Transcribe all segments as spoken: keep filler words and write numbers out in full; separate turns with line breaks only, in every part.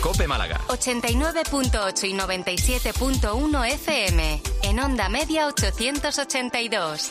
COPE Málaga.
ochenta y nueve punto ocho y noventa y siete punto uno F M. En onda media ochocientos ochenta y dos.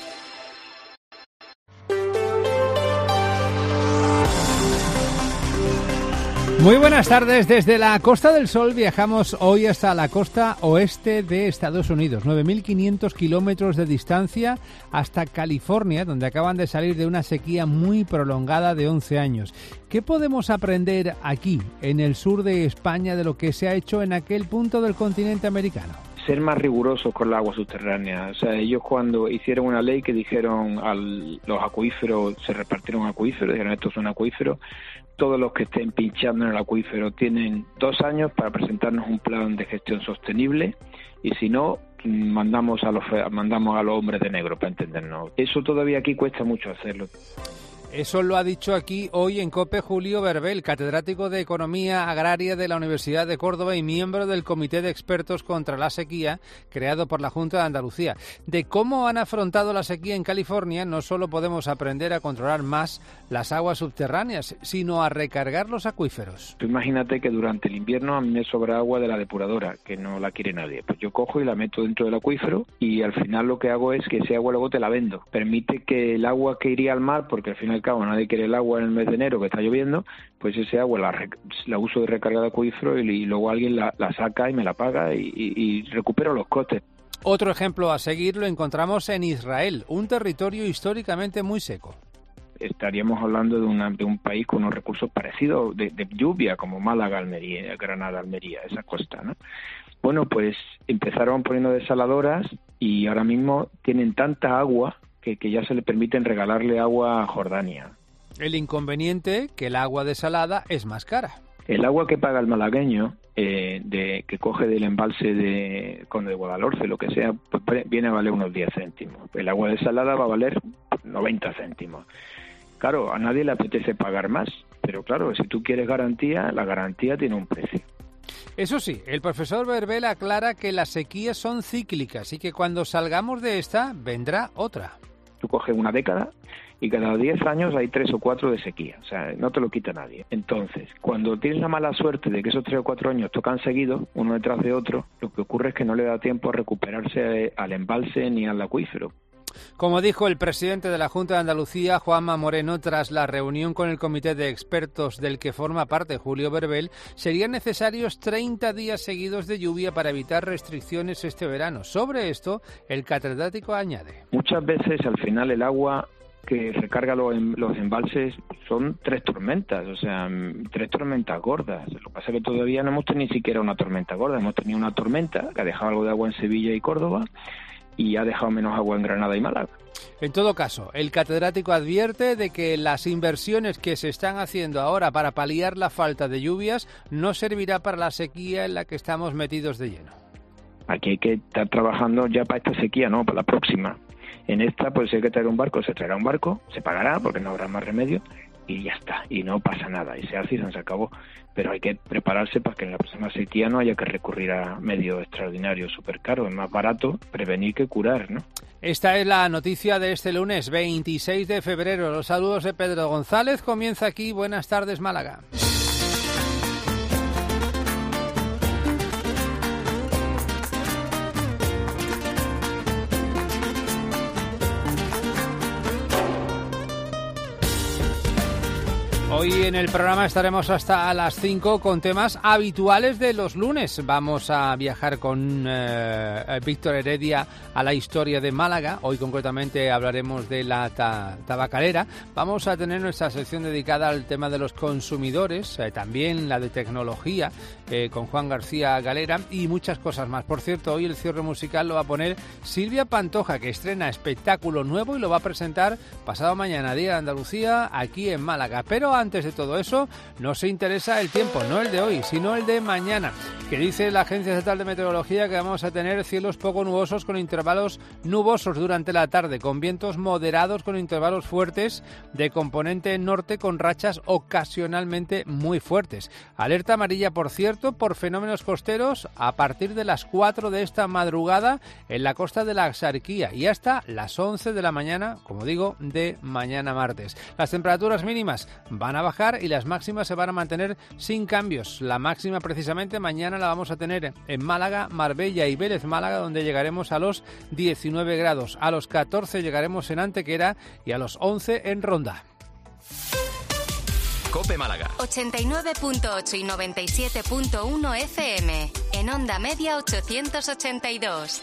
Muy buenas tardes. Desde la Costa del Sol viajamos hoy hasta la costa oeste de Estados Unidos. nueve mil quinientos kilómetros de distancia hasta California, donde acaban de salir de una sequía muy prolongada de once años. ¿Qué podemos aprender aquí, en el sur de España, de lo que se ha hecho en aquel punto del continente americano?
Ser más rigurosos con la agua subterránea. O sea, ellos cuando hicieron una ley que dijeron a los acuíferos, se repartieron acuíferos, dijeron esto es un acuífero, todos los que estén pinchando en el acuífero tienen dos años para presentarnos un plan de gestión sostenible y si no, mandamos a los mandamos a los hombres de negro, para entendernos. Eso todavía aquí cuesta mucho hacerlo.
Eso lo ha dicho aquí hoy en COPE Julio Berbel, catedrático de Economía Agraria de la Universidad de Córdoba y miembro del Comité de Expertos contra la Sequía, creado por la Junta de Andalucía. De cómo han afrontado la sequía en California, no solo podemos aprender a controlar más las aguas subterráneas, sino a recargar los acuíferos.
Tú imagínate que durante el invierno a mí me sobra agua de la depuradora, que no la quiere nadie. Pues yo cojo y la meto dentro del acuífero y al final lo que hago es que ese agua luego te la vendo. Permite que el agua que iría al mar, porque al final cabo nadie quiere el agua en el mes de enero que está lloviendo, pues ese agua la, la uso de recarga de acuífero y, y luego alguien la, la saca y me la paga y, y, y recupero los costes.
Otro ejemplo a seguir lo encontramos en Israel, un territorio históricamente muy seco.
Estaríamos hablando de, una, de un país con unos recursos parecidos de, de lluvia, como Málaga, Almería, Granada, Almería, esa costa, ¿no? Bueno, pues empezaron poniendo desaladoras y ahora mismo tienen tanta agua que, que ya se le permiten regalarle agua a Jordania.
El inconveniente, que el agua desalada es más cara.
El agua que paga el malagueño, eh, de que coge del embalse de, con de Guadalhorce, lo que sea, pues viene a valer unos diez céntimos. El agua desalada va a valer noventa céntimos. Claro, a nadie le apetece pagar más, pero claro, si tú quieres garantía, la garantía tiene un precio.
Eso sí, el profesor Berbel aclara que las sequías son cíclicas y que cuando salgamos de esta, vendrá otra.
Tú coges una década y cada diez años hay tres o cuatro de sequía, o sea, no te lo quita nadie. Entonces, cuando tienes la mala suerte de que esos tres o cuatro años tocan seguidos, uno detrás de otro, lo que ocurre es que no le da tiempo a recuperarse al embalse ni al acuífero.
Como dijo el presidente de la Junta de Andalucía, Juanma Moreno, tras la reunión con el comité de expertos del que forma parte Julio Berbel, serían necesarios treinta días seguidos de lluvia para evitar restricciones este verano. Sobre esto, el catedrático añade.
Muchas veces, al final, el agua que recarga los, los embalses son tres tormentas, o sea, tres tormentas gordas. Lo que pasa es que todavía no hemos tenido ni siquiera una tormenta gorda. Hemos tenido una tormenta que ha dejado algo de agua en Sevilla y Córdoba, y ha dejado menos agua en Granada y Málaga.
En todo caso, el catedrático advierte de que las inversiones que se están haciendo ahora para paliar la falta de lluvias no servirá para la sequía en la que estamos metidos de lleno.
Aquí hay que estar trabajando ya para esta sequía, no para la próxima. En esta, pues si hay que traer un barco, se traerá un barco, se pagará porque no habrá más remedio y ya está, y no pasa nada, y se hace y se acabó. Pero hay que prepararse para que en la próxima sequía no haya que recurrir a medios extraordinarios súper caros. Es más barato prevenir que curar, ¿no?
Esta es la noticia de este lunes veintiséis de febrero. Los saludos de Pedro González. Comienza aquí Buenas tardes, Málaga. Hoy en el programa estaremos hasta a las cinco con temas habituales de los lunes. Vamos a viajar con eh, Víctor Heredia a la historia de Málaga. Hoy concretamente hablaremos de la ta- tabacalera. Vamos a tener nuestra sección dedicada al tema de los consumidores, eh, también la de tecnología eh, con Juan García Galera y muchas cosas más. Por cierto, hoy el cierre musical lo va a poner Silvia Pantoja, que estrena espectáculo nuevo y lo va a presentar pasado mañana, Día de Andalucía, aquí en Málaga. Pero antes de todo eso, nos interesa el tiempo, no el de hoy, sino el de mañana, que dice la Agencia Estatal de Meteorología que vamos a tener cielos poco nubosos con intervalos nubosos durante la tarde, con vientos moderados con intervalos fuertes de componente norte con rachas ocasionalmente muy fuertes. Alerta amarilla, por cierto, por fenómenos costeros a partir de las cuatro de esta madrugada en la costa de la Axarquía y hasta las once de la mañana, como digo, de mañana martes. Las temperaturas mínimas van van a bajar y las máximas se van a mantener sin cambios. La máxima precisamente mañana la vamos a tener en Málaga, Marbella y Vélez Málaga, donde llegaremos a los diecinueve grados. A los catorce llegaremos en Antequera y a los once en Ronda.
COPE Málaga. ochenta y nueve punto ocho y noventa y siete punto uno F M. En onda media ochocientos ochenta y dos.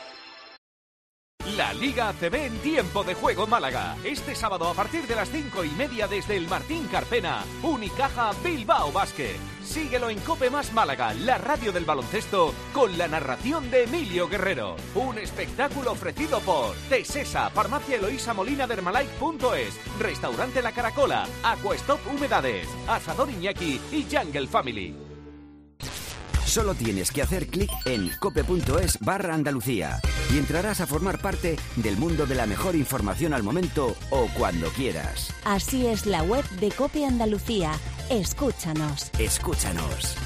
La Liga A C B en Tiempo de Juego Málaga. Este sábado a partir de las cinco y media desde el Martín Carpena, Unicaja Bilbao Basket. Síguelo en COPE Más Málaga, la radio del baloncesto, con la narración de Emilio Guerrero. Un espectáculo ofrecido por Tesesa, Farmacia Eloísa Molina de Herbalife punto es, Restaurante La Caracola, Aquastop Humedades, Asador Iñaki y Jungle Family.
Solo tienes que hacer clic en cope.es barra Andalucía y entrarás a formar parte del mundo de la mejor información al momento o cuando quieras.
Así es la web de COPE Andalucía. Escúchanos.
Escúchanos.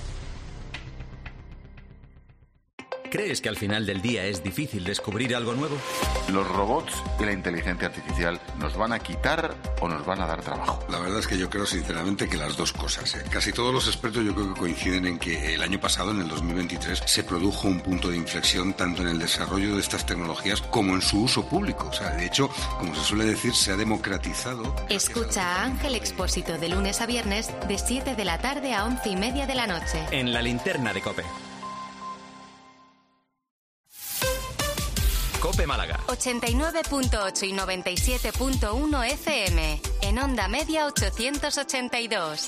¿Crees que al final del día es difícil descubrir algo nuevo?
¿Los robots y la inteligencia artificial nos van a quitar o nos van a dar trabajo?
La verdad es que yo creo sinceramente que las dos cosas. ¿eh? Casi todos los expertos yo creo que coinciden en que el año pasado, en el dos mil veintitrés, se produjo un punto de inflexión tanto en el desarrollo de estas tecnologías como en su uso público. O sea, de hecho, como se suele decir, se ha democratizado.
Escucha a Ángel Expósito de lunes a viernes de siete de la tarde a once y media de la noche.
En la linterna de COPE. COPE Málaga.
ochenta y nueve punto ocho y noventa y siete punto uno F M. En onda media ochocientos ochenta y dos.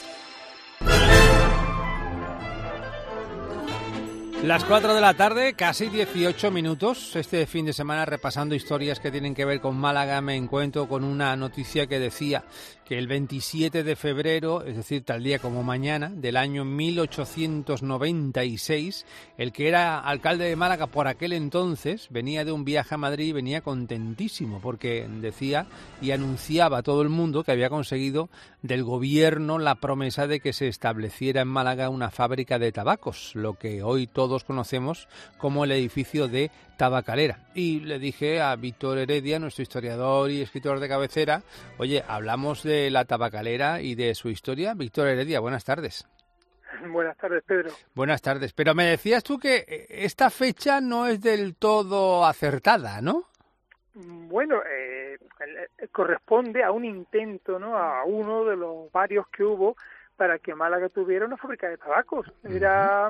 Las cuatro de la tarde, casi dieciocho minutos. Este fin de semana, repasando historias que tienen que ver con Málaga, me encuentro con una noticia que decía que el veintisiete de febrero, es decir, tal día como mañana, del año mil ochocientos noventa y seis, el que era alcalde de Málaga por aquel entonces venía de un viaje a Madrid y venía contentísimo porque decía y anunciaba a todo el mundo que había conseguido del gobierno la promesa de que se estableciera en Málaga una fábrica de tabacos, lo que hoy todos conocemos como el edificio de Tabacalera. Y le dije a Víctor Heredia, nuestro historiador y escritor de cabecera, oye, hablamos de la Tabacalera y de su historia. Víctor Heredia, buenas tardes.
Buenas tardes, Pedro.
Buenas tardes. Pero me decías tú que esta fecha no es del todo acertada, ¿no?
Bueno, eh, corresponde a un intento, ¿no? A uno de los varios que hubo para que Málaga tuviera una fábrica de tabacos. Era...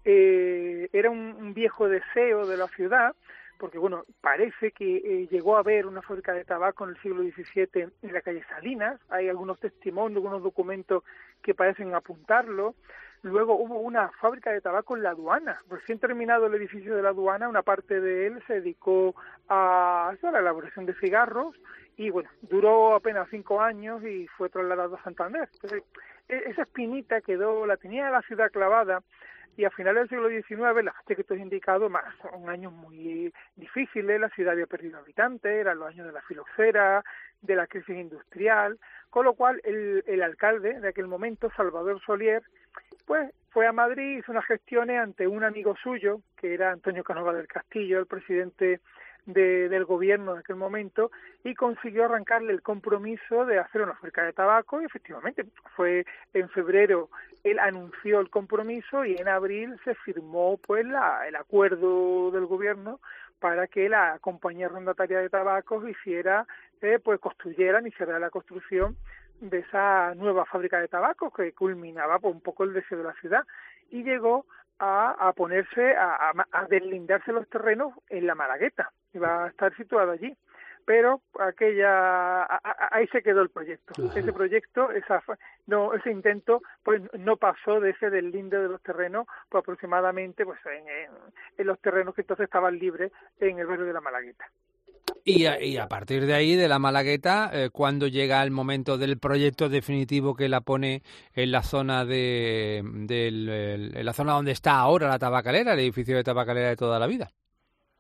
Eh, era un, un viejo deseo de la ciudad, porque bueno, parece que eh, llegó a haber una fábrica de tabaco en el siglo diecisiete en la calle Salinas. Hay algunos testimonios, algunos documentos que parecen apuntarlo. Luego hubo una fábrica de tabaco en la aduana. Recién terminado el edificio de la aduana, una parte de él se dedicó a, a la elaboración de cigarros y bueno, duró apenas cinco años y fue trasladado a Santander. Entonces, esa espinita quedó, la tenía la ciudad clavada. Y a finales del siglo diecinueve, la fecha que te he indicado, más son años muy difíciles, la ciudad había perdido habitantes, eran los años de la filoxera, de la crisis industrial, con lo cual el, el alcalde de aquel momento, Salvador Solier, pues fue a Madrid, hizo unas gestiones ante un amigo suyo, que era Antonio Canova del Castillo, el presidente de, del gobierno de aquel momento, y consiguió arrancarle el compromiso de hacer una fábrica de tabaco, y efectivamente fue en febrero. Él anunció el compromiso y en abril se firmó pues la, el acuerdo del gobierno para que la compañía arrendataria de tabacos hiciera, eh, pues construyeran y cerrara la construcción de esa nueva fábrica de tabacos que culminaba pues, un poco el deseo de la ciudad y llegó a, a ponerse, a, a, a deslindarse los terrenos en la Malagueta, iba a estar situado allí. Pero aquella a, a, ahí se quedó el proyecto. Uh-huh. Ese proyecto, esa no ese intento, pues no pasó de ese deslinde de los terrenos, pues aproximadamente, pues en, en, en los terrenos que entonces estaban libres en el barrio de la Malagueta.
Y a, y a partir de ahí, de la Malagueta, eh, ¿cuándo llega el momento del proyecto definitivo que la pone en la zona de, del, el, en la zona donde está ahora la Tabacalera, el edificio de Tabacalera de toda la vida?
Bueno, pues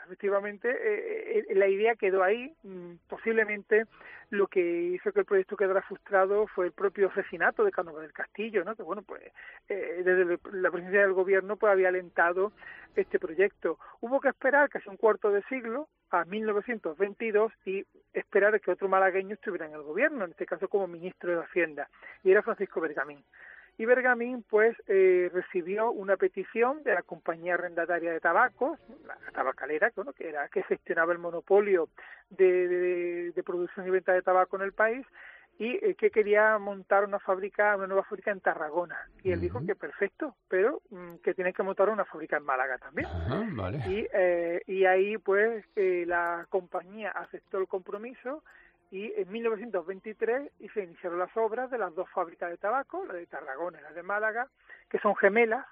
efectivamente, eh, eh, la idea quedó ahí. Posiblemente lo que hizo que el proyecto quedara frustrado fue el propio asesinato de Cánovas del Castillo, ¿no? Que bueno, pues eh, desde la presidencia del gobierno pues había alentado este proyecto. Hubo que esperar casi un cuarto de siglo, a mil novecientos veintidós, y esperar a que otro malagueño estuviera en el gobierno, en este caso como ministro de Hacienda, y era Francisco Bergamín. Y Bergamín, pues, eh, recibió una petición de la compañía arrendataria de tabacos, la tabacalera, que, bueno, que era que gestionaba el monopolio de, de, de producción y venta de tabaco en el país, y eh, que quería montar una fábrica, una nueva fábrica en Tarragona. Y él uh-huh. dijo que perfecto, pero mm, que tienen que montar una fábrica en Málaga también.
Uh-huh, vale.
Y, eh, y ahí, pues, eh, la compañía aceptó el compromiso. Y en mil novecientos veintitrés y se iniciaron las obras de las dos fábricas de tabaco, la de Tarragona y la de Málaga, que son gemelas,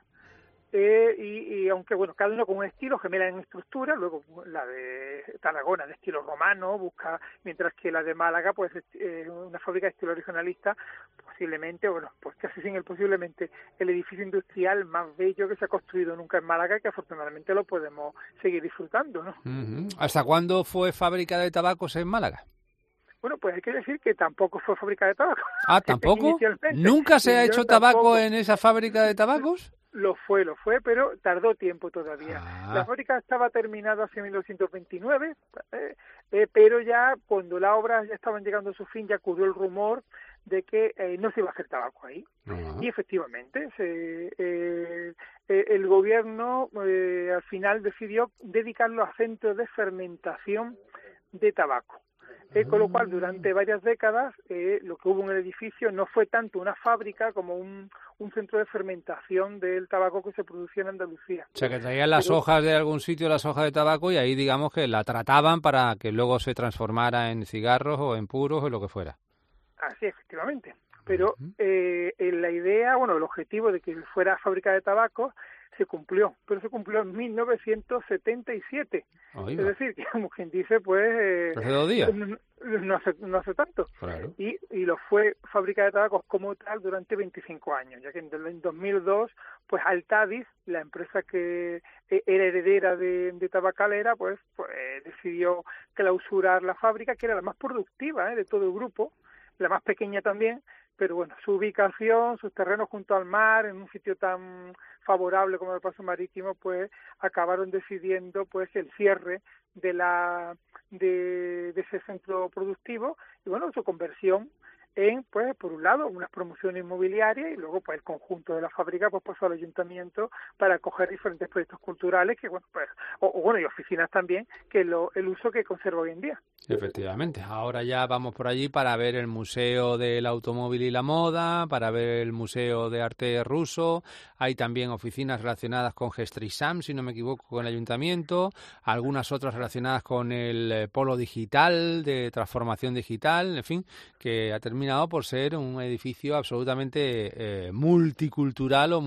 eh, y, y aunque, bueno, cada uno con un estilo, gemelas en estructura, luego la de Tarragona de estilo romano, busca, mientras que la de Málaga, pues, es eh, una fábrica de estilo regionalista, posiblemente, bueno, pues casi sin el posiblemente, el edificio industrial más bello que se ha construido nunca en Málaga, que afortunadamente lo podemos seguir disfrutando, ¿no?
Uh-huh. ¿Hasta cuándo fue fábrica de tabacos en Málaga?
Bueno, pues hay que decir que tampoco fue fábrica de tabaco.
Ah, ¿tampoco? ¿Nunca se ha hecho tabaco tampoco. en esa fábrica de tabacos?
Lo fue, lo fue, pero tardó tiempo todavía.
Ah.
La fábrica estaba terminada hacia mil novecientos veintinueve, eh, eh, pero ya cuando las obras ya estaban llegando a su fin, ya corrió el rumor de que eh, no se iba a hacer tabaco ahí. Uh-huh. Y efectivamente, se, eh, eh, el gobierno eh, al final decidió dedicarlo a centros de fermentación de tabaco. Eh, con lo cual, durante varias décadas, eh, lo que hubo en el edificio no fue tanto una fábrica como un, un centro de fermentación del tabaco que se producía en Andalucía.
O sea, que traían las Pero, hojas de algún sitio, las hojas de tabaco, y ahí, digamos, que la trataban para que luego se transformara en cigarros o en puros o lo que fuera.
Así, efectivamente. Pero eh, la idea, bueno, el objetivo de que fuera fábrica de tabaco se cumplió, pero se cumplió en mil novecientos setenta y siete. Oiga. Es decir, que como quien dice, pues... Eh,
¿Hace dos días?
No, no, hace, no hace tanto.
Claro.
Y, y lo fue fábrica de tabacos como tal durante veinticinco años, ya que en el dos mil dos, pues Altadis, la empresa que era heredera de, de Tabacalera, pues, pues decidió clausurar la fábrica, que era la más productiva eh, de todo el grupo, la más pequeña también, pero bueno, su ubicación, sus terrenos junto al mar, en un sitio tan favorable como el Paso Marítimo, pues acabaron decidiendo pues el cierre de la de, de ese centro productivo y bueno, su conversión en, pues, por un lado, unas promociones inmobiliarias y luego, pues, el conjunto de la fábrica, pues, pasó al ayuntamiento para acoger diferentes proyectos culturales que, bueno, pues, o, o bueno, y oficinas también, que lo, el uso que conserva hoy en día.
Efectivamente. Ahora ya vamos por allí para ver el Museo del Automóvil y la Moda, para ver el Museo de Arte Ruso. Hay también oficinas relacionadas con Gestrisam, si no me equivoco, con el ayuntamiento. Algunas otras relacionadas con el polo digital, de transformación digital, en fin, que ha terminado por ser un edificio absolutamente eh, multicultural o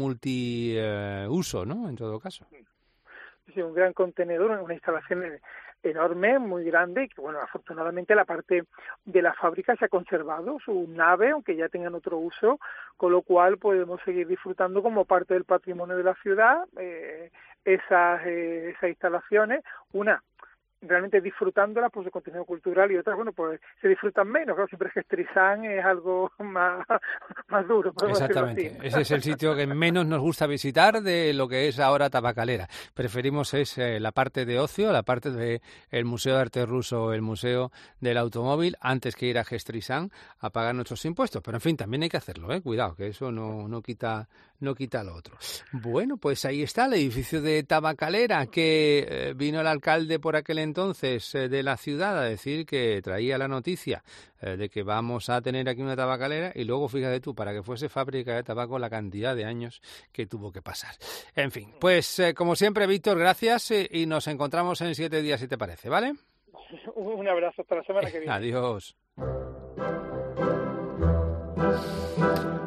multiuso, eh, ¿no? En todo caso.
Sí, un gran contenedor, una instalación enorme, muy grande, y que, bueno, afortunadamente la parte de la fábrica se ha conservado, su nave, aunque ya tengan otro uso, con lo cual podemos seguir disfrutando como parte del patrimonio de la ciudad eh, esas, eh, esas instalaciones, una realmente disfrutándolas por su contenido cultural y otras, bueno, pues se disfrutan menos, claro, siempre Gestrisam es algo más, más duro.
Exactamente, ese es el sitio que menos nos gusta visitar de lo que es ahora Tabacalera. Preferimos es eh, la parte de ocio, la parte del Museo de Arte Ruso, el Museo del Automóvil, antes que ir a Gestrisam a pagar nuestros impuestos, pero en fin, también hay que hacerlo, eh, cuidado, que eso no, no quita no quita lo otro. Bueno, pues ahí está el edificio de Tabacalera, que eh, vino el alcalde por aquel entonces eh, de la ciudad a decir que traía la noticia eh, de que vamos a tener aquí una tabacalera y luego fíjate tú, para que fuese fábrica de tabaco la cantidad de años que tuvo que pasar. En fin, pues eh, como siempre, Víctor, gracias eh, y nos encontramos en siete días si te parece, ¿vale?
Un abrazo, hasta la semana que viene.
Adiós.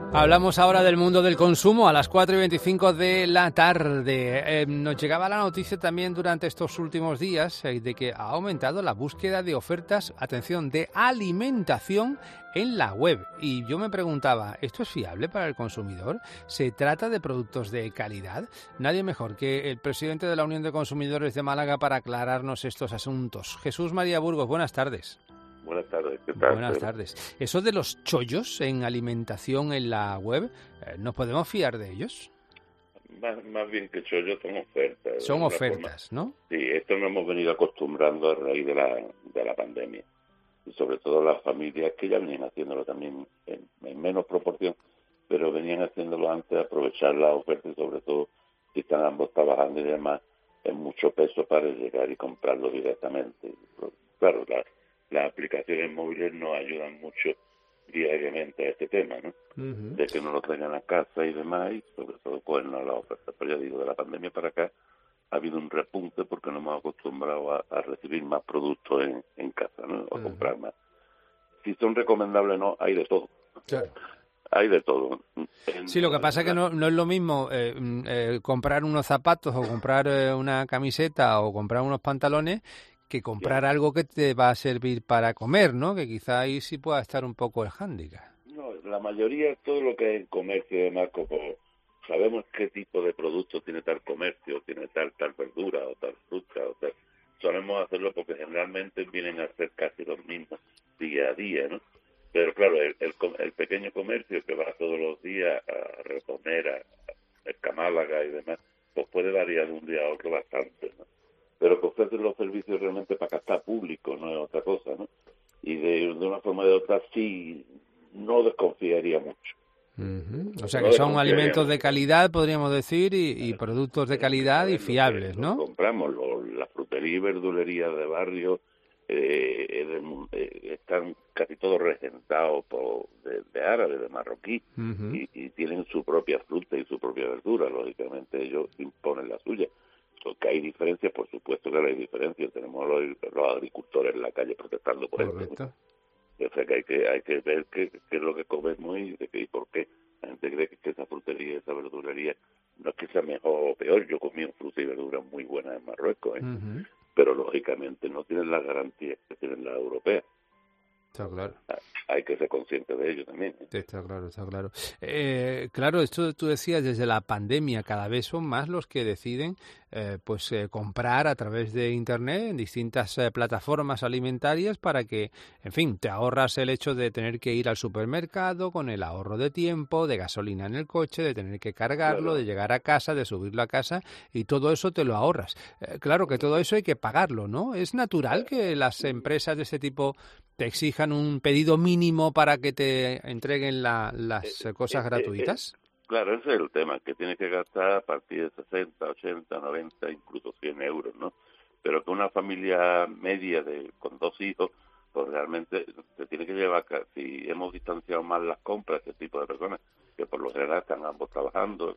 Hablamos ahora del mundo del consumo a las cuatro y veinticinco de la tarde. Eh, nos llegaba la noticia también durante estos últimos días eh, de que ha aumentado la búsqueda de ofertas, atención, de alimentación en la web. Y yo me preguntaba, ¿esto es fiable para el consumidor? ¿Se trata de productos de calidad? Nadie mejor que el presidente de la Unión de Consumidores de Málaga para aclararnos estos asuntos. Jesús María Burgos, buenas tardes.
Buenas tardes, ¿qué tal?
Buenas tardes. Eso de los chollos en alimentación en la web, ¿nos podemos fiar de ellos?
Más, más bien que chollos son ofertas.
Son ofertas, forma. ¿No?
Sí, esto nos hemos venido acostumbrando a raíz de la, de la pandemia. Y sobre todo las familias que ya venían haciéndolo también en, en menos proporción, pero venían haciéndolo antes, aprovechar las ofertas y sobre todo si están ambos trabajando y demás, es mucho peso para llegar y comprarlo directamente. Claro, claro. Las aplicaciones móviles nos ayudan mucho diariamente a este tema, ¿no? Uh-huh. De que no lo traigan a casa y demás, y sobre todo ponernos a la oferta. Pero ya digo, de la pandemia para acá ha habido un repunte porque nos hemos acostumbrado a, a recibir más productos en, en casa, ¿no? O uh-huh. comprar más. Si son recomendables o no, hay de todo.
Claro.
Hay de todo. En,
sí, lo que pasa es que no, no es lo mismo eh, eh, comprar unos zapatos o comprar eh, una camiseta o comprar unos pantalones que comprar sí. algo que te va a servir para comer, ¿no? Que quizá ahí sí pueda estar un poco el hándicap.
No, la mayoría, todo lo que es en comercio y demás, como sabemos qué tipo de producto tiene tal comercio, tiene tal tal verdura o tal fruta o tal, solemos hacerlo porque generalmente vienen a ser casi los mismos día a día, ¿no? Pero claro, el, el, el pequeño comercio que va todos los días a reponer a, a Mercamálaga y demás, pues puede variar de un día a otro bastante, ¿no? Pero que ofrecen los servicios realmente para gastar público, no es otra cosa, ¿no? Y de, de una forma o de otra sí, no desconfiaría mucho.
Uh-huh. O sea que no son alimentos de calidad, podríamos decir, y, y productos de calidad y fiables, ¿no?
Compramos lo, la frutería y verdulería de barrio, eh, eh, están casi todos regentados por, de, de árabes, de marroquí, uh-huh. y, y tienen su propia fruta y su propia verdura, lógicamente ellos imponen la suya. Que hay diferencias, por supuesto que hay diferencias. Tenemos los, los agricultores en la calle protestando por esto. O sea que hay que hay que ver qué, qué es lo que comemos y, de qué, y por qué. La gente cree que esa frutería, esa verdulería, no es que sea mejor o peor. Yo comí fruta y verdura muy buena en Marruecos, ¿eh? Uh-huh. Pero lógicamente no tienen las garantías que tienen las europeas.
Está claro.
Hay que ser consciente de ello también, ¿eh?
Está claro, está claro. Eh, claro, esto tú decías, desde la pandemia cada vez son más los que deciden eh, pues eh, comprar a través de Internet en distintas eh, plataformas alimentarias para que, en fin, te ahorras el hecho de tener que ir al supermercado con el ahorro de tiempo, de gasolina en el coche, de tener que cargarlo, claro. de llegar a casa, de subirlo a casa y todo eso te lo ahorras. Eh, claro que todo eso hay que pagarlo, ¿no? ¿Es natural que las empresas de este tipo te exijan un pedido mínimo para que te entreguen la, las eh, cosas eh, gratuitas?
Eh, eh, claro, ese es el tema, que tienes que gastar a partir de sesenta, ochenta, noventa, incluso cien euros, ¿no? Pero que una familia media de con dos hijos, pues realmente se tiene que llevar, si hemos distanciado más las compras, este tipo de personas, que por lo general están ambos trabajando,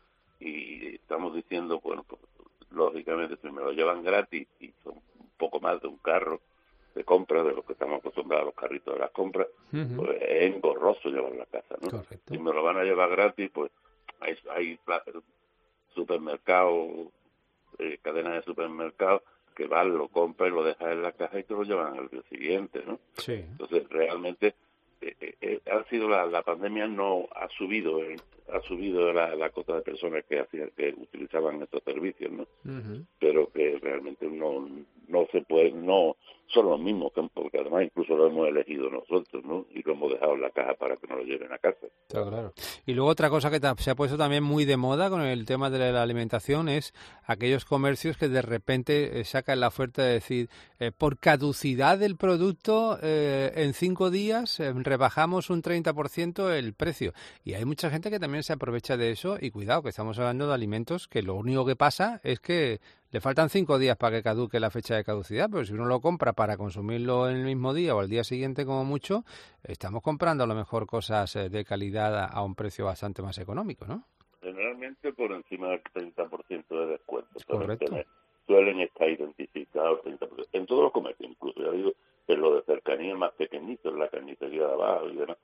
y estamos diciendo, bueno, pues lógicamente si me lo llevan gratis y son un poco más de un carro de compra, de los que estamos acostumbrados a los carritos de las compras, uh-huh. pues es engorroso llevarlo a casa, ¿no?
Correcto.
Si me lo van a llevar gratis, pues hay, hay supermercados, eh, cadenas de supermercados que van, lo compran y lo dejan en la caja y te lo llevan al día siguiente, ¿no?
Sí.
Entonces realmente eh, eh, ha sido la, la pandemia no ha subido eh, ha subido la, la cota de personas que hacían que utilizaban estos servicios, ¿no? Uh-huh. Pero que realmente no no se puede, no son los mismos, porque además incluso lo hemos elegido nosotros, ¿no? Y lo hemos dejado en la caja para que nos lo lleven a casa.
Está claro. Y luego otra cosa que se ha puesto también muy de moda con el tema de la alimentación es aquellos comercios que de repente eh, sacan la oferta de decir, eh, por caducidad del producto, eh, en cinco días eh, rebajamos un treinta por ciento el precio. Y hay mucha gente que también se aprovecha de eso y cuidado, que estamos hablando de alimentos que lo único que pasa es que le faltan cinco días para que caduque la fecha de caducidad, pero si uno lo compra para consumirlo en el mismo día o al día siguiente como mucho, estamos comprando a lo mejor cosas de calidad a un precio bastante más económico, ¿no?
Generalmente por encima del treinta por ciento de descuento.
Correcto.
Tener, suelen estar identificados treinta por ciento. En todos los comercios, incluso, ya digo, en lo de cercanía más pequeñito, en la carnicería de abajo y demás,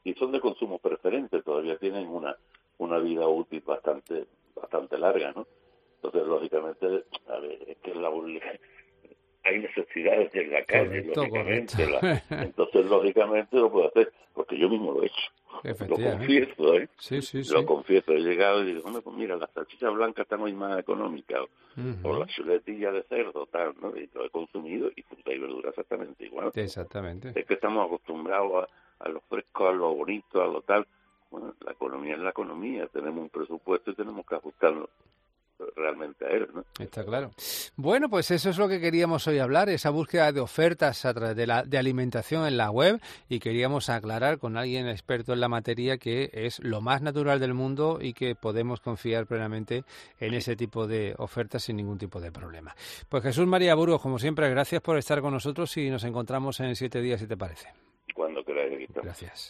y son de consumo preferente, todavía tienen una una vida útil bastante bastante larga, ¿no? Entonces, lógicamente, a ver, es que la, hay necesidades en la calle, correcto, lógicamente. La, entonces, lógicamente, lo puedo hacer, porque yo mismo lo he hecho. Lo confieso, ¿eh?
Sí, sí,
lo
sí.
confieso. He llegado y digo, hombre, pues mira, las salchichas blancas están hoy más económicas, uh-huh. o la chuletilla de cerdo, tal, ¿no? Y lo he consumido, y fruta y verdura exactamente igual.
Exactamente.
Es que estamos acostumbrados a, a lo fresco, a lo bonito, a lo tal. Bueno, la economía es la economía, tenemos un presupuesto y tenemos que ajustarlo realmente a él, ¿no?
Está claro. Bueno, pues eso es lo que queríamos hoy hablar, esa búsqueda de ofertas a través de la de alimentación en la web, y queríamos aclarar con alguien experto en la materia que es lo más natural del mundo y que podemos confiar plenamente en ese tipo de ofertas sin ningún tipo de problema. Pues Jesús María Burgos, como siempre, gracias por estar con nosotros y nos encontramos en siete días, si te parece.
Cuando queráis.
Gracias.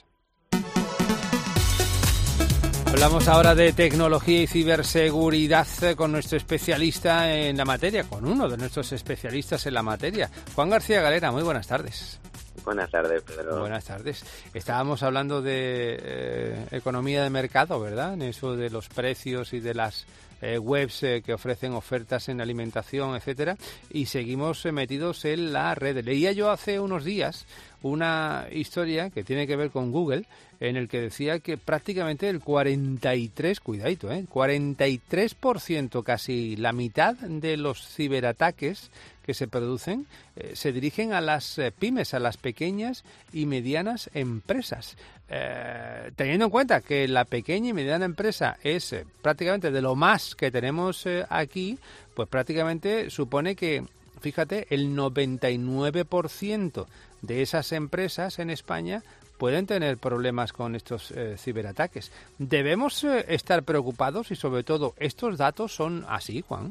Hablamos ahora de tecnología y ciberseguridad con nuestro especialista en la materia, con uno de nuestros especialistas en la materia, Juan García Galera. Muy buenas tardes.
Buenas tardes, Pedro.
Buenas tardes. Estábamos hablando de eh, economía de mercado, ¿verdad? En eso de los precios y de las eh, webs eh, que ofrecen ofertas en alimentación, etcétera, y seguimos eh, metidos en la red. Leía yo hace unos días una historia que tiene que ver con Google, en el que decía que prácticamente el cuarenta y tres, cuidadito, ¿eh? cuarenta y tres por ciento, casi la mitad de los ciberataques que se producen eh, se dirigen a las eh, pymes, a las pequeñas y medianas empresas. Eh, teniendo en cuenta que la pequeña y mediana empresa es eh, prácticamente de lo más que tenemos eh, aquí, pues prácticamente supone que, fíjate, el noventa y nueve por ciento de esas empresas en España pueden tener problemas con estos eh, ciberataques. ¿Debemos eh, estar preocupados y, sobre todo, estos datos son así, Juan?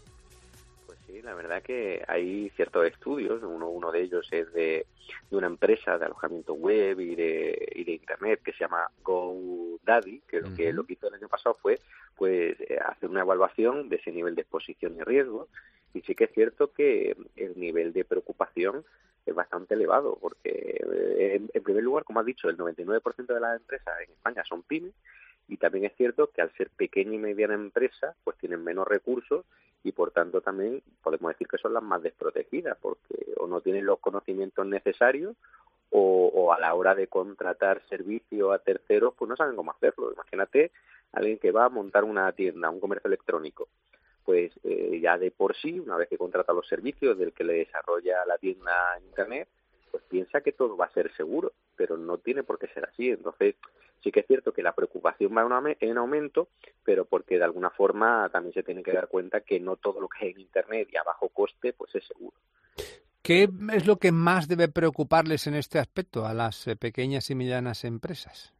Pues sí, la verdad que hay ciertos estudios. Uno, uno de ellos es de, de una empresa de alojamiento web y de, y de Internet que se llama GoDaddy, que, uh-huh. lo que lo que hizo el año pasado fue pues eh, hacer una evaluación de ese nivel de exposición y riesgo. Y sí que es cierto que el nivel de preocupación es bastante elevado, porque eh, en, en primer lugar, como has dicho, el noventa y nueve por ciento de las empresas en España son pymes, y también es cierto que al ser pequeña y mediana empresa, pues tienen menos recursos y por tanto también podemos decir que son las más desprotegidas, porque o no tienen los conocimientos necesarios o, o a la hora de contratar servicios a terceros, pues no saben cómo hacerlo. Imagínate alguien que va a montar una tienda, un comercio electrónico. Pues eh, ya de por sí, una vez que contrata los servicios del que le desarrolla la tienda en Internet, pues piensa que todo va a ser seguro, pero no tiene por qué ser así. Entonces, sí que es cierto que la preocupación va en aumento, pero porque de alguna forma también se tiene que dar cuenta que no todo lo que hay en Internet y a bajo coste, pues es seguro.
¿Qué es lo que más debe preocuparles en este aspecto a las eh, pequeñas y medianas empresas?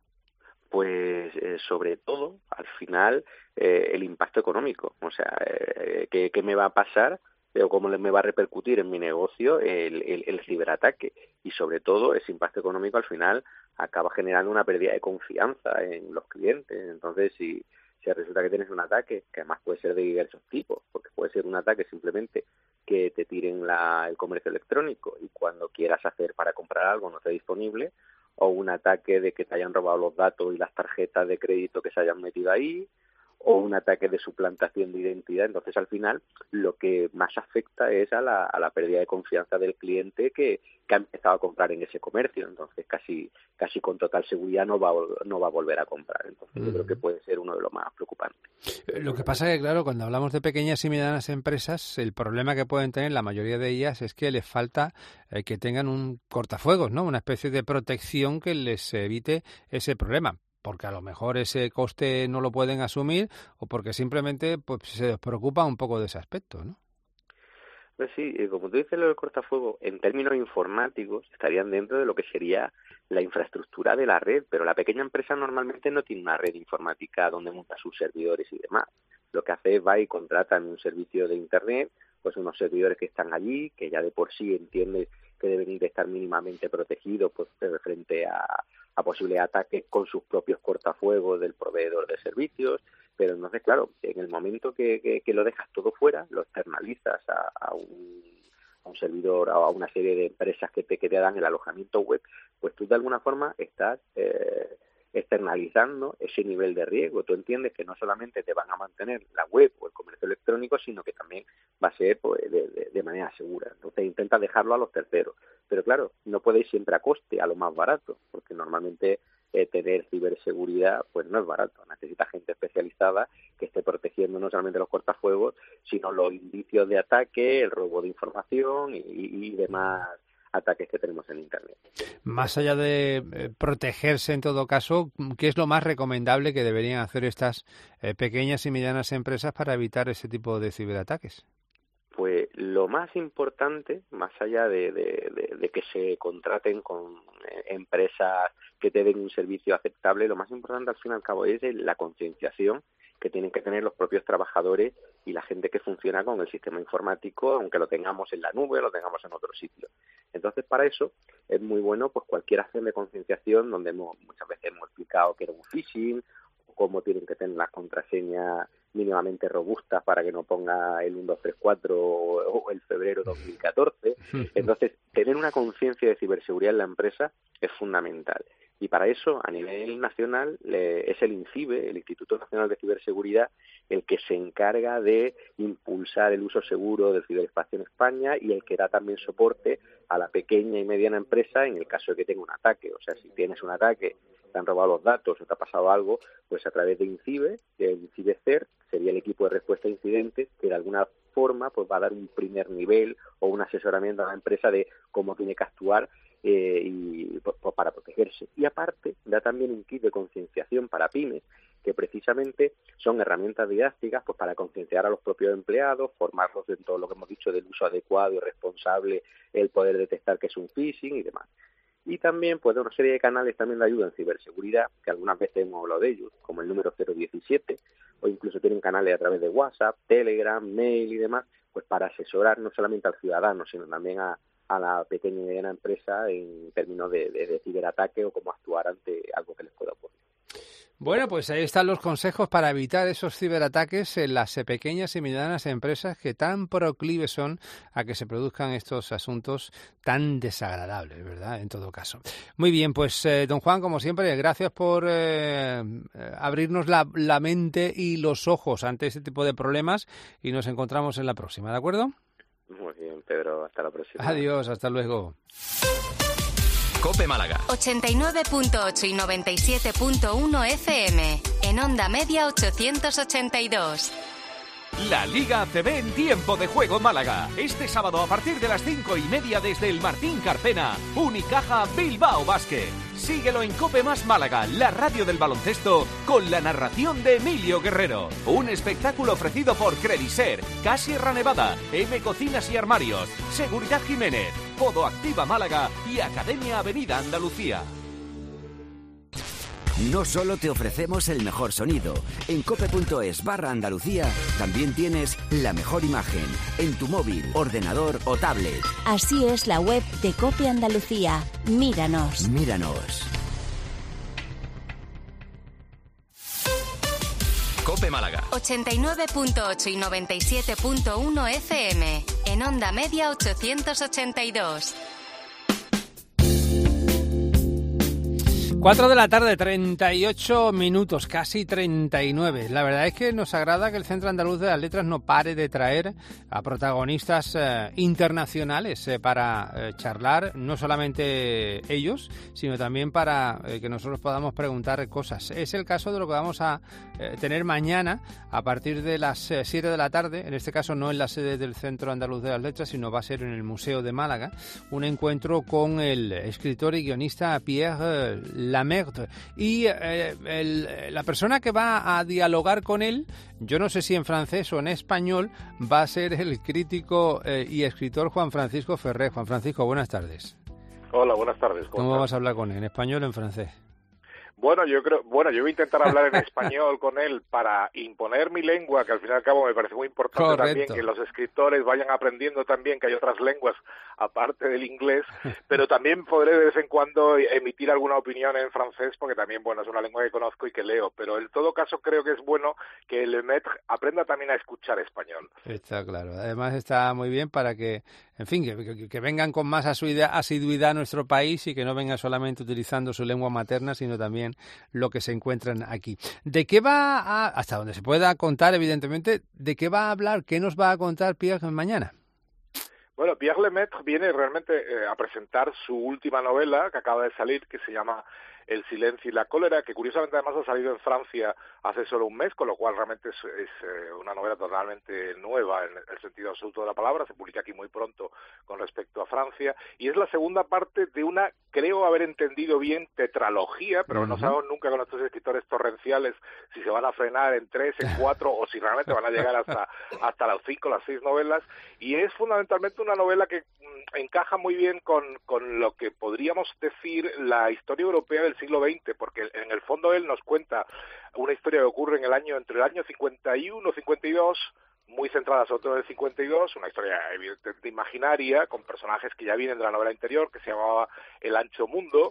Pues eh, sobre todo, al final, eh, el impacto económico. O sea, eh, ¿qué, qué me va a pasar o cómo me va a repercutir en mi negocio el, el, el ciberataque? Y sobre todo, ese impacto económico al final acaba generando una pérdida de confianza en los clientes. Entonces, si, si resulta que tienes un ataque, que además puede ser de diversos tipos, porque puede ser un ataque simplemente que te tiren la, el comercio electrónico y cuando quieras hacer para comprar algo no esté disponible, o un ataque de que te hayan robado los datos y las tarjetas de crédito que se hayan metido ahí, o un ataque de suplantación de identidad. Entonces, al final, lo que más afecta es a la, a la pérdida de confianza del cliente que, que ha empezado a comprar en ese comercio. Entonces, casi casi con total seguridad no va, no va a volver a comprar. Entonces, mm. yo creo que puede ser uno de los más preocupantes.
Lo que pasa es que, claro, cuando hablamos de pequeñas y medianas empresas, el problema que pueden tener la mayoría de ellas es que les falta eh, que tengan un cortafuegos, ¿no? Una especie de protección que les evite ese problema, porque a lo mejor ese coste no lo pueden asumir o porque simplemente pues se les preocupa un poco de ese aspecto, ¿no?
Pues sí, como tú dices, lo del cortafuego, en términos informáticos estarían dentro de lo que sería la infraestructura de la red, pero la pequeña empresa normalmente no tiene una red informática donde monta sus servidores y demás. Lo que hace es va y contrata en un servicio de Internet, pues unos servidores que están allí, que ya de por sí entiende que deben de estar mínimamente protegidos pues, frente a, a posibles ataques con sus propios cortafuegos del proveedor de servicios. Pero entonces, claro, en el momento que, que, que lo dejas todo fuera, lo externalizas a, a, un, a un servidor, a una serie de empresas que te, que te dan el alojamiento web, pues tú de alguna forma estás eh, externalizando ese nivel de riesgo. Tú entiendes que no solamente te van a mantener la web o el comercio electrónico, sino que también va a ser pues, de, de, de manera segura. Entonces intenta dejarlo a los terceros. Pero claro, no puede ir siempre a coste, a lo más barato, porque normalmente eh, tener ciberseguridad pues no es barato. Necesita gente especializada que esté protegiendo no solamente los cortafuegos, sino los indicios de ataque, el robo de información y, y demás ataques que tenemos en Internet.
Más allá de eh, protegerse en todo caso, ¿qué es lo más recomendable que deberían hacer estas eh, pequeñas y medianas empresas para evitar ese tipo de ciberataques?
Pues lo más importante, más allá de, de, de, de que se contraten con empresas que te den un servicio aceptable, lo más importante al fin y al cabo es la concienciación que tienen que tener los propios trabajadores y la gente que funciona con el sistema informático, aunque lo tengamos en la nube o lo tengamos en otro sitio. Entonces, para eso es muy bueno pues cualquier acción de concienciación donde hemos, muchas veces hemos explicado que era un phishing, o cómo tienen que tener las contraseñas mínimamente robustas para que no ponga el uno dos tres cuatro o el febrero dos mil catorce. Entonces, tener una conciencia de ciberseguridad en la empresa es fundamental. Y para eso, a nivel nacional, eh, es el INCIBE, el Instituto Nacional de Ciberseguridad, el que se encarga de impulsar el uso seguro del ciberespacio en España y el que da también soporte a la pequeña y mediana empresa en el caso de que tenga un ataque. O sea, si tienes un ataque, te han robado los datos o te ha pasado algo, pues a través de INCIBE, el INCIBE C E R, sería el equipo de respuesta a incidentes que de alguna forma pues va a dar un primer nivel o un asesoramiento a la empresa de cómo tiene que actuar eh, y pues, para protegerse. Y aparte, da también un kit de concienciación para pymes, que precisamente son herramientas didácticas pues para concienciar a los propios empleados, formarlos en todo lo que hemos dicho del uso adecuado y responsable, el poder detectar que es un phishing y demás. Y también pues una serie de canales también de ayuda en ciberseguridad, que algunas veces hemos hablado de ellos, como el número cero diecisiete, o incluso tienen canales a través de WhatsApp, Telegram, mail y demás, pues para asesorar no solamente al ciudadano, sino también a, a la pequeña y mediana empresa en términos de, de, de ciberataque o cómo actuar ante algo que les pueda ocurrir.
Bueno, pues ahí están los consejos para evitar esos ciberataques en las pequeñas y medianas empresas que tan proclives son a que se produzcan estos asuntos tan desagradables, ¿verdad? En todo caso. Muy bien, pues eh, don Juan, como siempre, gracias por eh, abrirnos la, la mente y los ojos ante este tipo de problemas y nos encontramos en la próxima, ¿de acuerdo?
Muy bien, Pedro, hasta la próxima.
Adiós, hasta luego.
COPE Málaga.
ochenta y nueve punto ocho y noventa y siete punto uno F M. En onda media ochocientos ochenta y dos.
La Liga A C B en tiempo de juego Málaga. Este sábado a partir de las cinco y media desde el Martín Carpena. Unicaja Bilbao Basket. Síguelo en COPE Más Málaga, la radio del baloncesto, con la narración de Emilio Guerrero. Un espectáculo ofrecido por Crediser, Casierra Nevada, M Cocinas y Armarios, Seguridad Jiménez, Podo Activa Málaga y Academia Avenida Andalucía.
No solo te ofrecemos el mejor sonido, en cope.es barra Andalucía también tienes la mejor imagen en tu móvil, ordenador o tablet.
Así es la web de COPE Andalucía. Míranos.
Míranos.
COPE Málaga.
ochenta y nueve punto ocho y noventa y siete punto uno F M. En onda media ochocientos ochenta y dos.
cuatro de la tarde, treinta y ocho minutos, casi treinta y nueve. La verdad es que nos agrada que el Centro Andaluz de las Letras no pare de traer a protagonistas eh, internacionales eh, para eh, charlar, no solamente ellos, sino también para eh, que nosotros podamos preguntar cosas. Es el caso de lo que vamos a eh, tener mañana a partir de las eh, siete de la tarde, en este caso no en la sede del Centro Andaluz de las Letras, sino va a ser en el Museo de Málaga, un encuentro con el escritor y guionista Pierre Lamerde. Y eh, el, la persona que va a dialogar con él, yo no sé si en francés o en español, va a ser el crítico eh, y escritor Juan Francisco Ferrer. Juan Francisco, buenas tardes.
Hola, buenas tardes.
¿Cómo, ¿Cómo vas a hablar con él? ¿En español o en francés?
Bueno, yo creo, bueno, yo voy a intentar hablar en español con él para imponer mi lengua, que al fin y al cabo me parece muy importante. Correcto. También que los escritores vayan aprendiendo también que hay otras lenguas aparte del inglés, pero también podré de vez en cuando emitir alguna opinión en francés, porque también, bueno, es una lengua que conozco y que leo, pero en todo caso creo que es bueno que el maître aprenda también a escuchar español.
Está claro. Además está muy bien para que en fin, que, que, que vengan con más asiduidad a nuestro país y que no vengan solamente utilizando su lengua materna, sino también lo que se encuentran aquí. ¿De qué va a, hasta donde se pueda contar, evidentemente, de qué va a hablar, qué nos va a contar Pierre mañana?
Bueno, Pierre Lemaitre viene realmente eh, a presentar su última novela que acaba de salir, que se llama El silencio y la cólera, que curiosamente además ha salido en Francia hace solo un mes, con lo cual realmente es, es eh, una novela totalmente nueva en el sentido absoluto de la palabra, se publica aquí muy pronto con respecto a Francia, y es la segunda parte de una, creo haber entendido bien, tetralogía, pero uh-huh. no sabemos nunca con estos escritores torrenciales si se van a frenar en tres, en cuatro, o si realmente van a llegar hasta, hasta las cinco, las seis novelas, y es fundamentalmente una novela que mm, encaja muy bien con, con lo que podríamos decir la historia europea del siglo veinte, porque en el fondo él nos cuenta una historia que ocurre en el año entre el año cincuenta y uno y cincuenta y dos, muy centrada sobre todo en el cincuenta y dos, una historia evidentemente imaginaria, con personajes que ya vienen de la novela anterior, que se llamaba El ancho mundo,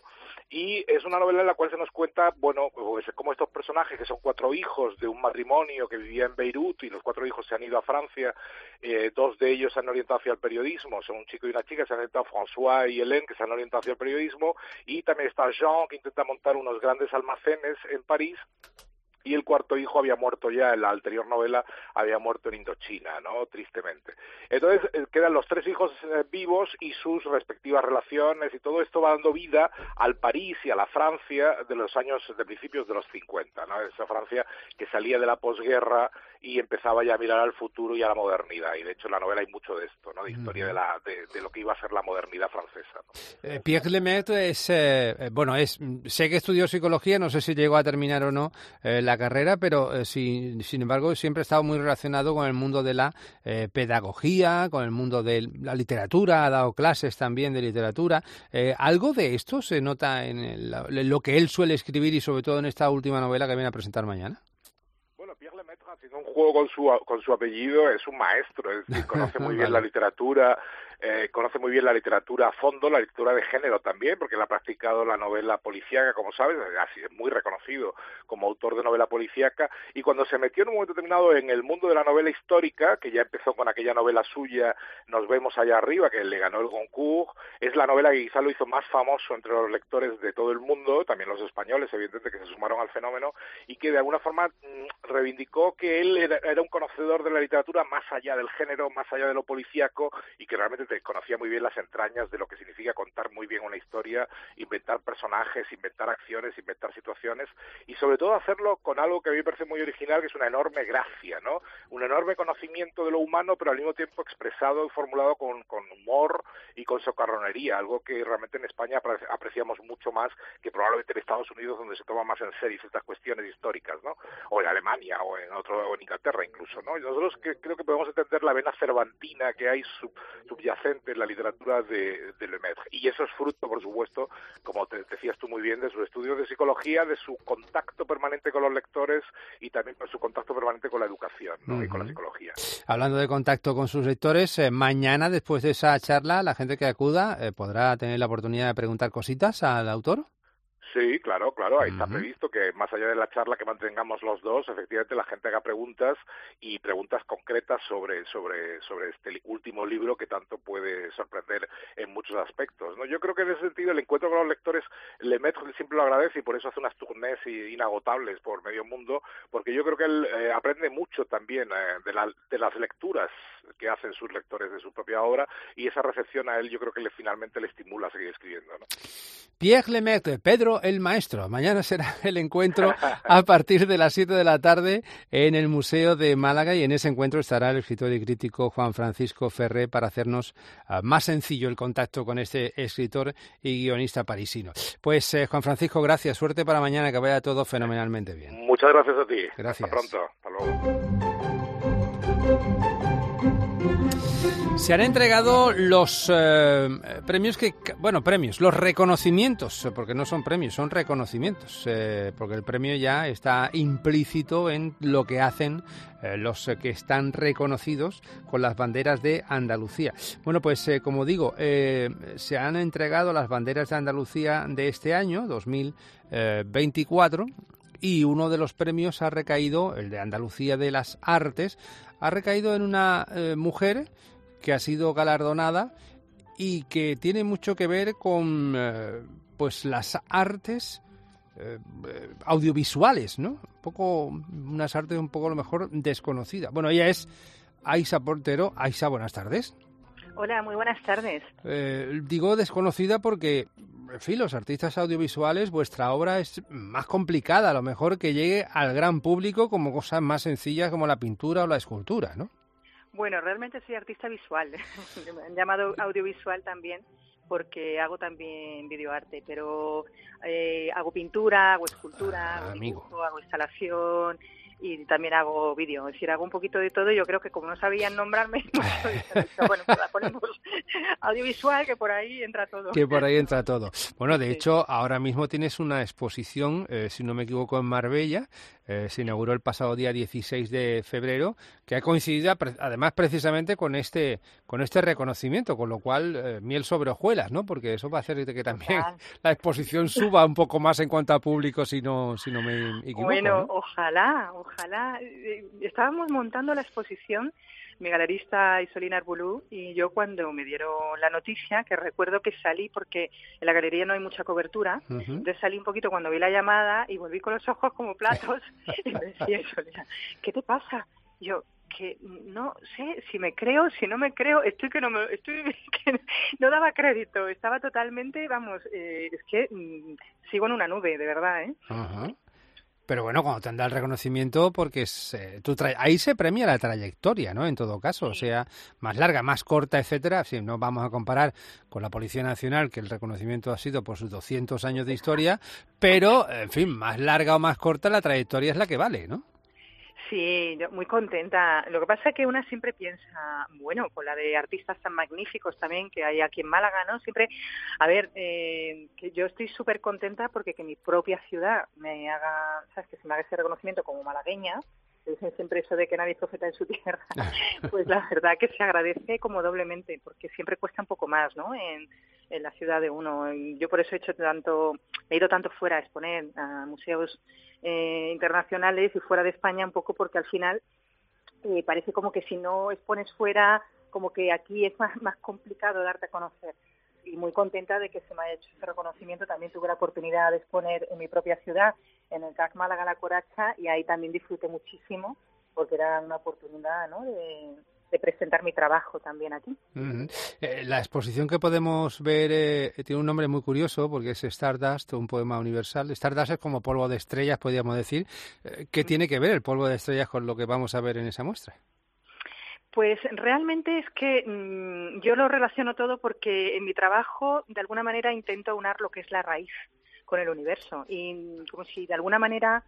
y es una novela en la cual se nos cuenta, bueno, pues como estos personajes, que son cuatro hijos de un matrimonio que vivía en Beirut, y los cuatro hijos se han ido a Francia, eh, dos de ellos se han orientado hacia el periodismo, son un chico y una chica, se han orientado, François y Hélène, que se han orientado hacia el periodismo, y también está Jean, que intenta montar unos grandes almacenes en París, y el cuarto hijo había muerto ya, en la anterior novela había muerto en Indochina, ¿no? Tristemente. Entonces eh, quedan los tres hijos eh, vivos y sus respectivas relaciones, y todo esto va dando vida al París y a la Francia de los años, de principios de los cincuenta, ¿no? Esa Francia que salía de la posguerra y empezaba ya a mirar al futuro y a la modernidad, y de hecho en la novela hay mucho de esto, ¿no? De historia de, la, de, de lo que iba a ser la modernidad francesa, ¿no?
Eh, Pierre Lemaitre es, eh, bueno, es, sé que estudió psicología, no sé si llegó a terminar o no eh, la carrera, pero eh, sin, sin embargo siempre ha estado muy relacionado con el mundo de la eh, pedagogía, con el mundo de la literatura, ha dado clases también de literatura. Eh, ¿Algo de esto se nota en, el, en lo que él suele escribir y sobre todo en esta última novela que viene a presentar mañana?
Pierre Lemaitre, haciendo un juego con su con su apellido, es un maestro, es decir, conoce muy bien la literatura, eh, conoce muy bien la literatura a fondo, la literatura de género también, porque él ha practicado la novela policíaca, como sabes, así es muy reconocido como autor de novela policíaca, y cuando se metió en un momento determinado en el mundo de la novela histórica, que ya empezó con aquella novela suya, Nos vemos allá arriba, que le ganó el Goncourt, es la novela que quizá lo hizo más famoso entre los lectores de todo el mundo, también los españoles, evidentemente, que se sumaron al fenómeno, y que de alguna forma mmm, reivindicó que él era, era un conocedor de la literatura más allá del género, más allá de lo policíaco, y que realmente te conocía muy bien las entrañas de lo que significa contar muy bien una historia, inventar personajes, inventar acciones, inventar situaciones, y sobre todo hacerlo con algo que a mí me parece muy original, que es una enorme gracia, ¿no? Un enorme conocimiento de lo humano, pero al mismo tiempo expresado y formulado con, con humor y con socarronería, algo que realmente en España apreciamos mucho más que probablemente en Estados Unidos, donde se toma más en serio estas cuestiones históricas, ¿no? O en Alemania, o en otro, o en Inglaterra incluso, ¿no? Y nosotros que, creo que podemos entender la vena cervantina que hay sub, subyacente en la literatura de, de Lemaitre. Y eso es fruto, por supuesto, como te decías tú muy bien, de sus estudios de psicología, de su contacto permanente con los lectores y también por su contacto permanente con la educación, ¿no? Uh-huh. Y con la psicología.
Hablando de contacto con sus lectores, eh, mañana, después de esa charla, la gente que acuda eh, podrá tener la oportunidad de preguntar cositas al autor.
Sí, claro, claro, ahí uh-huh. está previsto que más allá de la charla que mantengamos los dos, efectivamente la gente haga preguntas y preguntas concretas sobre sobre sobre este último libro que tanto puede sorprender en muchos aspectos, ¿no? Yo creo que en ese sentido el encuentro con los lectores, Lemaitre siempre lo agradece y por eso hace unas tournées inagotables por medio mundo, porque yo creo que él eh, aprende mucho también eh, de, la, de las lecturas que hacen sus lectores de su propia obra, y esa recepción a él yo creo que le, finalmente le estimula a seguir escribiendo, ¿no?
Pierre Lemaitre, Pedro el Maestro. Mañana será el encuentro a partir de las siete de la tarde en el Museo de Málaga, y en ese encuentro estará el escritor y crítico Juan Francisco Ferré para hacernos uh, más sencillo el contacto con este escritor y guionista parisino. Pues eh, Juan Francisco, gracias. Suerte para mañana, que vaya todo fenomenalmente bien.
Muchas gracias a ti.
Gracias.
Hasta pronto. Hasta luego.
Se han entregado los eh, premios que, bueno, premios, los reconocimientos, porque no son premios, son reconocimientos, eh, porque el premio ya está implícito en lo que hacen eh, los que están reconocidos con las banderas de Andalucía. Bueno, pues eh, como digo, eh, se han entregado las banderas de Andalucía de este año, dos mil veinticuatro, y uno de los premios ha recaído, el de Andalucía de las Artes, ha recaído en una eh, mujer que ha sido galardonada y que tiene mucho que ver con eh, pues las artes eh, audiovisuales, ¿no? Un poco, unas artes un poco a lo mejor desconocidas. Bueno, ella es Aisa Portero. Aisa, buenas tardes.
Hola, muy buenas tardes.
Eh, digo desconocida porque, en fin, los artistas audiovisuales, vuestra obra es más complicada, a lo mejor que llegue al gran público como cosas más sencillas como la pintura o la escultura, ¿no?
Bueno, realmente soy artista visual, me han llamado audiovisual también porque hago también videoarte, pero eh, hago pintura, hago escultura,
ah,
hago
amigo.
dibujo, hago instalación y también hago vídeo, es decir, hago un poquito de todo. Yo creo que como no sabían nombrarme, bueno, pues la ponemos audiovisual, que por ahí entra todo.
Que por ahí entra todo. Bueno, de sí. hecho, ahora mismo tienes una exposición, eh, si no me equivoco, en Marbella, eh, se inauguró el pasado día dieciséis de febrero, que ha coincidido además precisamente con este con este reconocimiento, con lo cual eh, miel sobre hojuelas, ¿no? Porque eso va a hacer que también Total. la exposición suba un poco más en cuanto a público, si no, si no me equivoco.
Bueno,
¿no?
ojalá, ojalá. Estábamos montando la exposición, mi galerista Isolina Arbulú y yo, cuando me dieron la noticia, que recuerdo que salí porque en la galería no hay mucha cobertura, uh-huh. entonces salí un poquito cuando vi la llamada y volví con los ojos como platos y me decía Isolina, ¿qué te pasa? Yo, que no sé si me creo, si no me creo, estoy que no me, estoy que no daba crédito, estaba totalmente, vamos, eh, es que mmm, sigo en una nube, de verdad, ¿eh?
Uh-huh. Pero bueno, cuando te han dado el reconocimiento, porque es, eh, tu tra- ahí se premia la trayectoria, ¿no? En todo caso, o sea, más larga, más corta, etcétera. Si no vamos a comparar con la Policía Nacional, que el reconocimiento ha sido por sus doscientos años de historia, pero, en fin, más larga o más corta, la trayectoria es la que vale, ¿no?
Sí, yo muy contenta. Lo que pasa es que una siempre piensa, bueno, con la de artistas tan magníficos también que hay aquí en Málaga, ¿no? Siempre, a ver, eh, que yo estoy súper contenta porque que mi propia ciudad me haga, ¿sabes? Que se me haga ese reconocimiento como malagueña, dicen siempre eso de que nadie es profeta en su tierra, pues la verdad que se agradece como doblemente, porque siempre cuesta un poco más, ¿no? En, en la ciudad de uno. Yo por eso he hecho tanto, he ido tanto fuera a exponer a museos eh, internacionales y fuera de España, un poco porque al final eh, parece como que si no expones fuera, como que aquí es más, más complicado darte a conocer. Y muy contenta de que se me haya hecho ese reconocimiento. También tuve la oportunidad de exponer en mi propia ciudad, en el C A C Málaga La Coracha, y ahí también disfruté muchísimo, porque era una oportunidad, ¿no?, de, de presentar mi trabajo también aquí.
Uh-huh. Eh, la exposición que podemos ver eh, tiene un nombre muy curioso, porque es Stardust, un poema universal. Stardust es como polvo de estrellas, podríamos decir. Eh, ¿Qué uh-huh. tiene que ver el polvo de estrellas con lo que vamos a ver en esa muestra?
Pues realmente es que mmm, yo lo relaciono todo porque en mi trabajo de alguna manera intento aunar lo que es la raíz con el universo, y como si de alguna manera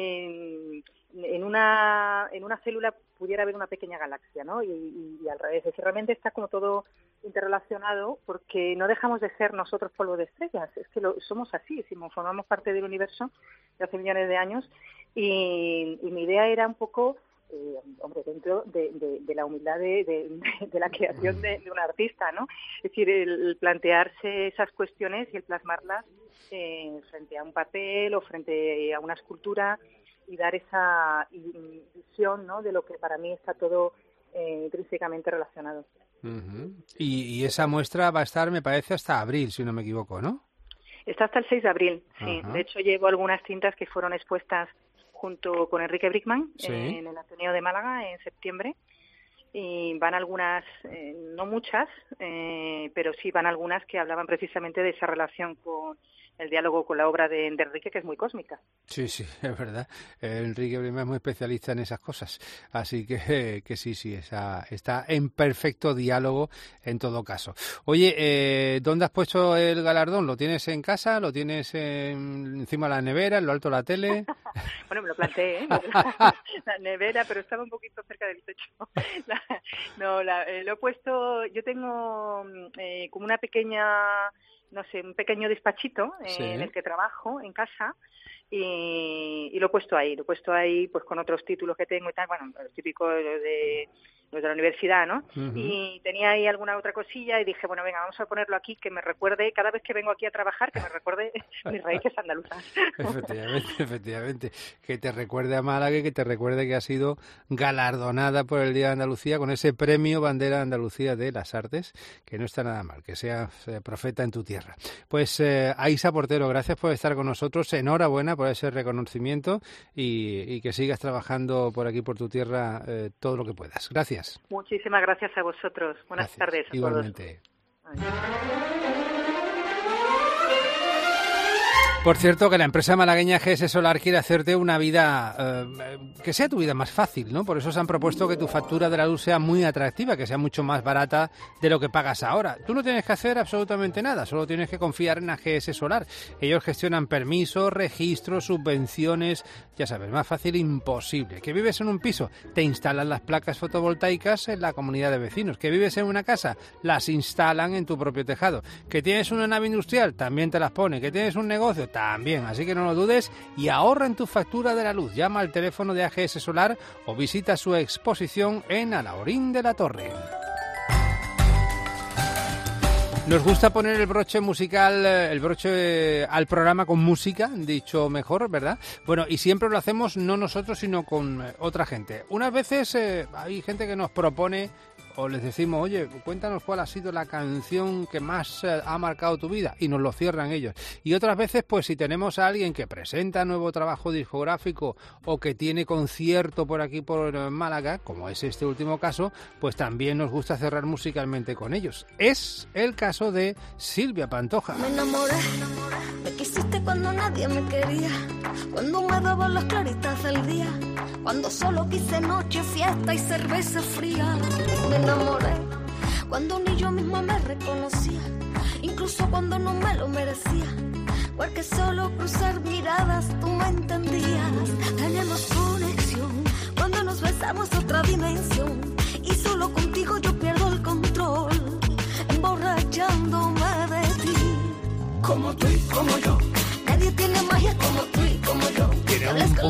eh, en una en una célula pudiera haber una pequeña galaxia, ¿no? Y, y, y al revés, es que realmente está como todo interrelacionado, porque no dejamos de ser nosotros polvo de estrellas, es que lo, somos así, si formamos parte del universo de hace millones de años, y, y mi idea era un poco Eh, hombre, dentro de, de, de la humildad de, de, de la creación de, de un artista, ¿no? Es decir, el plantearse esas cuestiones y el plasmarlas eh, frente a un papel o frente a una escultura y dar esa visión, ¿no?, de lo que para mí está todo eh, intrínsecamente relacionado.
Uh-huh. Y, y esa muestra va a estar, me parece, hasta abril, si no me equivoco, ¿no?
Está hasta el seis de abril, sí. Uh-huh. De hecho, llevo algunas cintas que fueron expuestas junto con Enrique Brickman, sí, en el Ateneo de Málaga en septiembre, y van algunas, eh, no muchas, eh, pero sí van algunas que hablaban precisamente de esa relación con el diálogo con la obra de, de Enrique, que es muy cósmica.
Sí, sí, es verdad. Eh, Enrique Brickman es muy especialista en esas cosas, así que, que sí, sí, esa, está en perfecto diálogo en todo caso. Oye, eh, ¿dónde has puesto el galardón? ¿Lo tienes en casa? ¿Lo tienes en, encima de la nevera, en lo alto de la tele?
Bueno, me lo planteé, ¿eh? La nevera, pero estaba un poquito cerca del techo. La, no, la, eh, lo he puesto, yo tengo eh, como una pequeña, no sé, un pequeño despachito eh, sí, en el que trabajo en casa, y, y lo he puesto ahí, lo he puesto ahí pues con otros títulos que tengo y tal, bueno, los típicos de los de la universidad, ¿no?
Uh-huh.
Y tenía ahí alguna otra cosilla y dije, bueno, venga, vamos a ponerlo aquí, que me recuerde, cada vez que vengo aquí a trabajar, que me recuerde mis raíces andaluzas.
Efectivamente, efectivamente. Que te recuerde a Málaga y que te recuerde que ha sido galardonada por el Día de Andalucía con ese premio Bandera de Andalucía de las Artes, que no está nada mal, que seas eh, profeta en tu tierra. Pues eh, Aisa Portero, gracias por estar con nosotros, enhorabuena por ese reconocimiento y, y que sigas trabajando por aquí, por tu tierra, eh, todo lo que puedas. Gracias.
Muchísimas gracias a vosotros. Buenas
gracias.
tardes a
Igualmente.
todos.
Por cierto, que la empresa malagueña G S Solar quiere hacerte una vida, eh, que sea tu vida más fácil, ¿no? Por eso se han propuesto que tu factura de la luz sea muy atractiva, que sea mucho más barata de lo que pagas ahora. Tú no tienes que hacer absolutamente nada, solo tienes que confiar en A G S Solar. Ellos gestionan permisos, registros, subvenciones, ya sabes, más fácil imposible. Que vives en un piso, te instalan las placas fotovoltaicas en la comunidad de vecinos. Que vives en una casa, las instalan en tu propio tejado. Que tienes una nave industrial, también te las pone. Que tienes un negocio, también, así que no lo dudes y ahorra en tu factura de la luz. Llama al teléfono de A G S Solar o visita su exposición en Alhaurín de la Torre. Nos gusta poner el broche musical, el broche al programa con música, dicho mejor, ¿verdad? Bueno, y siempre lo hacemos no nosotros, sino con otra gente. Unas veces eh, hay gente que nos propone o les decimos, oye, cuéntanos cuál ha sido la canción que más eh, ha marcado tu vida, y nos lo cierran ellos. Y otras veces, pues si tenemos a alguien que presenta nuevo trabajo discográfico o que tiene concierto por aquí por Málaga, como es este último caso, pues también nos gusta cerrar musicalmente con ellos. Es el caso de Silvia Pantoja.
Me enamoré, me quisiste cuando nadie me quería, cuando me daban las claritas del día, cuando solo quise noche, fiesta y cerveza fría. Me enamoré cuando ni yo misma me reconocía, incluso cuando no me lo merecía, porque solo cruzar miradas tú me entendías. Tenemos conexión cuando nos besamos, otra dimensión, y solo contigo yo pierdo el control, emborrachándome de ti. Como tú y como yo, nadie tiene magia como tú y como yo.
Tiene un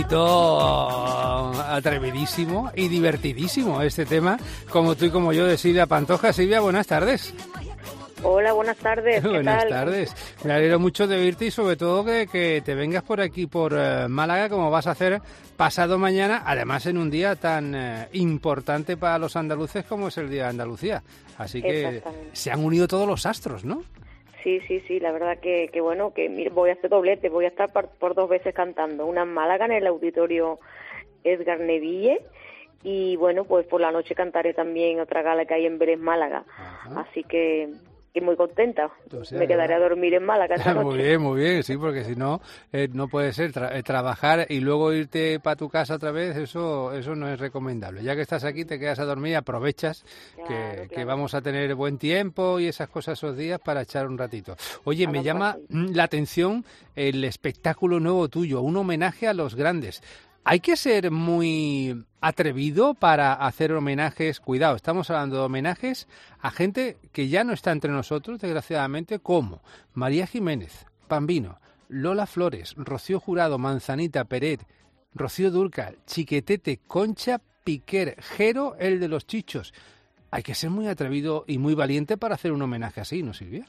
puntito atrevidísimo y divertidísimo este tema, Como tú y como yo, de Silvia Pantoja. Silvia, buenas tardes.
Hola, buenas tardes. ¿Qué
buenas
tal?
tardes. Me alegro mucho de oírte y sobre todo que, que te vengas por aquí, por uh, Málaga, como vas a hacer pasado mañana, además en un día tan uh, importante para los andaluces como es el Día de Andalucía. Así que se han unido todos los astros, ¿no?
Sí, sí, sí, la verdad que, que bueno, que mira, voy a hacer doblete, voy a estar por, por dos veces cantando, una en Málaga en el Auditorio Edgar Neville y bueno, pues por la noche cantaré también otra gala que hay en Vélez, Málaga. Ajá. Así que, que muy contenta, o sea, me quedaré a dormir en Málaga esta noche.
Muy bien, muy bien, sí, porque si no, eh, no puede ser tra- eh, trabajar y luego irte para tu casa otra vez, eso eso no es recomendable. Ya que estás aquí, te quedas a dormir, aprovechas claro, que, claro. que vamos a tener buen tiempo y esas cosas esos días para echar un ratito. Oye, me llama la atención el espectáculo nuevo tuyo, un homenaje a los grandes. Hay que ser muy atrevido para hacer homenajes, cuidado, estamos hablando de homenajes a gente que ya no está entre nosotros, desgraciadamente, como María Jiménez, Bambino, Lola Flores, Rocío Jurado, Manzanita, Peret, Rocío Dúrcal, Chiquetete, Concha Piquer, Jero, el de los Chichos. Hay que ser muy atrevido y muy valiente para hacer un homenaje así, ¿no, Silvia?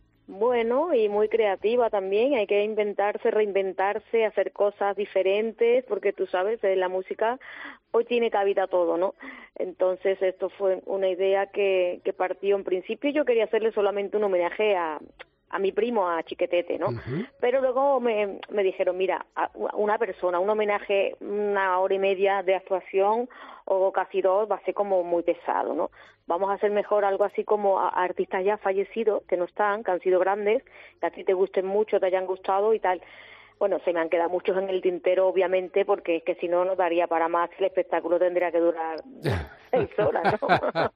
Bueno, y muy creativa también, hay que inventarse, reinventarse, hacer cosas diferentes, porque tú sabes, la música hoy tiene cabida todo, ¿no? Entonces esto fue una idea que, que partió en principio, yo quería hacerle solamente un homenaje a, a mi primo, a Chiquetete, ¿no? Uh-huh. Pero luego me, me dijeron, mira, a una persona, un homenaje, una hora y media de actuación o casi dos, va a ser como muy pesado, ¿no? Vamos a hacer mejor algo así como a, a artistas ya fallecidos, que no están, que han sido grandes, que a ti te gusten mucho, te hayan gustado y tal. Bueno, se me han quedado muchos en el tintero, obviamente, porque es que si no, no daría para más. El espectáculo tendría que durar seis horas, ¿no?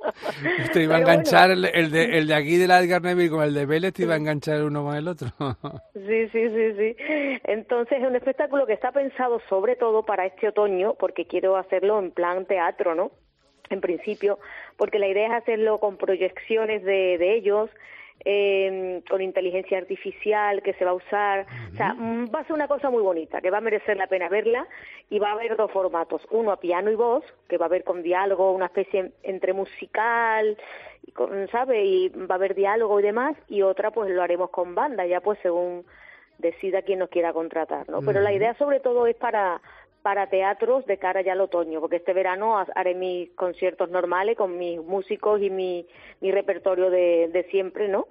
Te iba a enganchar bueno. el, el, de, el de aquí de la Edgar Neville con el de Vélez, te iba a enganchar uno con el otro.
Sí, sí, sí, sí. Entonces, es un espectáculo que está pensado sobre todo para este otoño, porque quiero hacerlo en plan teatro, ¿no? En principio, porque la idea es hacerlo con proyecciones de, de ellos, eh, con inteligencia artificial que se va a usar. Uh-huh. O sea, va a ser una cosa muy bonita, que va a merecer la pena verla, y va a haber dos formatos. Uno a piano y voz, que va a haber con diálogo, una especie entre musical, ¿sabe? Y va a haber diálogo y demás, y otra pues lo haremos con banda, ya pues según decida quién nos quiera contratar, ¿no? Uh-huh. Pero la idea sobre todo es para... para teatros de cara ya al otoño, porque este verano haré mis conciertos normales con mis músicos y mi, mi repertorio de, de siempre, ¿no?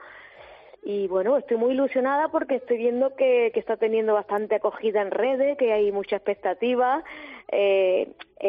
Y bueno, estoy muy ilusionada porque estoy viendo que, que está teniendo bastante acogida en redes, que hay mucha expectativa. Eh,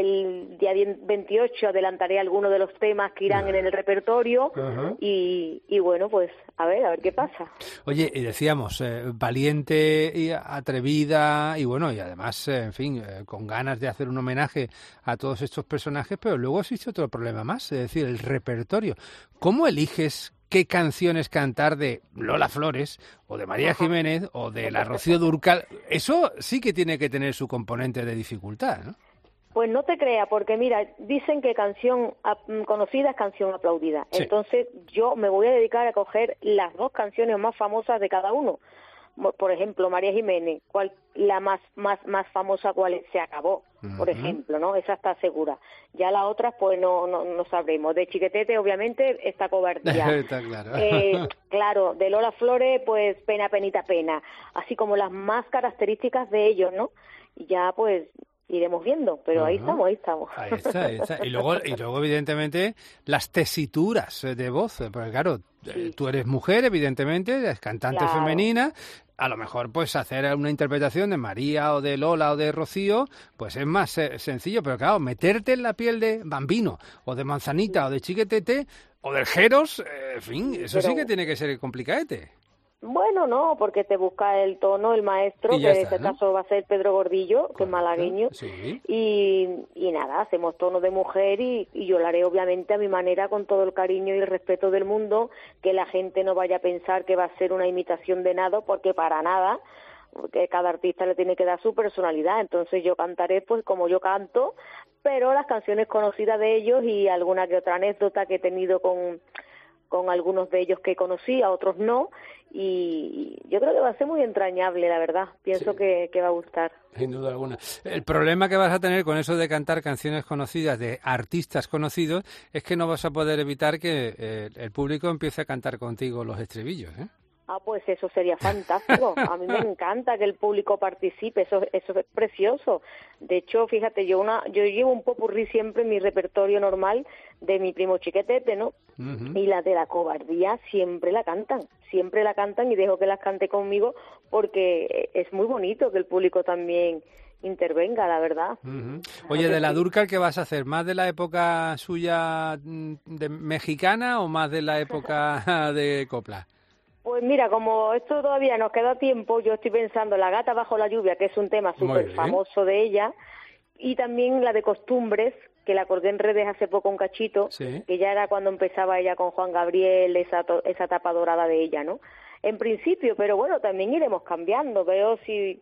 el día veintiocho adelantaré algunos de los temas que irán en el repertorio. Uh-huh. y, y bueno, pues a ver, a ver qué pasa.
Oye, y decíamos, eh, valiente y atrevida y bueno, y además, eh, en fin, eh, con ganas de hacer un homenaje a todos estos personajes, pero luego existe otro problema más, es decir, el repertorio. ¿Cómo eliges qué canciones cantar de Lola Flores o de María Jiménez o de la Rocío Dúrcal? Eso sí que tiene que tener su componente de dificultad, ¿no?
Pues no te creas, porque mira, dicen que canción conocida es canción aplaudida. Sí. Entonces yo me voy a dedicar a coger las dos canciones más famosas de cada uno. Por ejemplo, María Jiménez, ¿cuál, la más más más famosa cuál es? Se acabó, uh-huh. por ejemplo, ¿no? Esa está segura. Ya las otras, pues no no, no sabremos. De Chiquetete, obviamente, esta cobardía.
Está claro.
Eh, claro, de Lola Flores, pues Pena, penita, pena. Así como las más características de ellos, ¿no? Y ya, pues, iremos viendo, pero uh-huh. ahí estamos, ahí estamos.
Ahí está, ahí está. Y luego, y luego, evidentemente, las tesituras de voz, porque claro, sí. tú eres mujer, evidentemente, eres cantante claro. femenina. A lo mejor, pues, hacer una interpretación de María o de Lola o de Rocío, pues es más eh, sencillo, pero claro, meterte en la piel de Bambino o de Manzanita sí. o de Chiquetete o del Jeros, eh, en fin, eso pero... sí que tiene que ser complicadete.
Bueno, no, porque te busca el tono el maestro, que está, en este ¿no? caso va a ser Pedro Gordillo, Correcto. que es malagueño,
sí.
y, y nada, hacemos tono de mujer y, y yo lo haré obviamente a mi manera, con todo el cariño y el respeto del mundo, que la gente no vaya a pensar que va a ser una imitación de nada, porque para nada, porque cada artista le tiene que dar su personalidad, entonces yo cantaré pues como yo canto, pero las canciones conocidas de ellos y alguna que otra anécdota que he tenido con... con algunos de ellos que conocí, a otros no, y yo creo que va a ser muy entrañable, la verdad. Pienso sí. que, que va a gustar.
Sin duda alguna. El problema que vas a tener con eso de cantar canciones conocidas de artistas conocidos es que no vas a poder evitar que eh, el público empiece a cantar contigo los estribillos, ¿eh?
Ah, pues eso sería fantástico. A mí me encanta que el público participe, eso, eso es precioso. De hecho, fíjate, yo una, yo llevo un popurrí siempre en mi repertorio normal de mi primo Chiquetete, ¿no? Uh-huh. Y la de la cobardía siempre la cantan, siempre la cantan y dejo que las cante conmigo porque es muy bonito que el público también intervenga, la verdad.
Uh-huh. Oye, de la Dúrcal, ¿qué vas a hacer? ¿Más de la época suya de mexicana o más de la época de copla?
Pues mira, como esto todavía nos queda tiempo, yo estoy pensando en La gata bajo la lluvia, que es un tema súper famoso de ella, y también la de Costumbres, que la colgué en redes hace poco un cachito, sí. que ya era cuando empezaba ella con Juan Gabriel, esa, esa etapa dorada de ella, ¿no? En principio, pero bueno, también iremos cambiando, veo si...